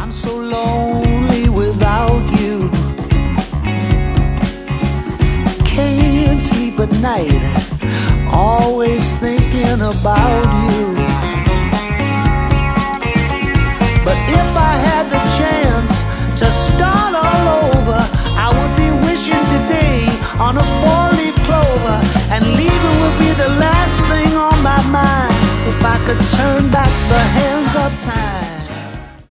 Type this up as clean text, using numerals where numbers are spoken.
I'm so lonely without you. Can't sleep at night, always thinking about you. But if I had the chance to start all over, I would be wishing today on a four-leaf clover, and leaving would be the last thing on my mind if I could turn back the hands of time.